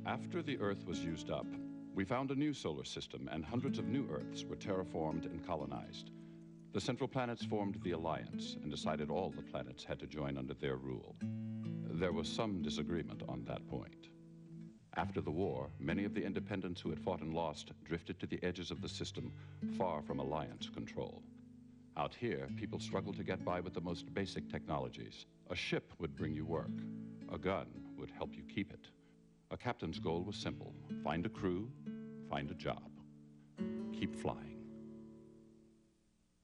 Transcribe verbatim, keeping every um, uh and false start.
After the Earth was used up, we found a new solar system, and hundreds of new Earths were terraformed and colonized. The central planets formed the Alliance and decided all the planets had to join under their rule. There was some disagreement on that point. After the war, many of the independents who had fought and lost drifted to the edges of the system, far from Alliance control. Out here, people struggled to get by with the most basic technologies. A ship would bring you work. A gun would help you keep it. A captain's goal was simple: find a crew, find a job. Keep flying.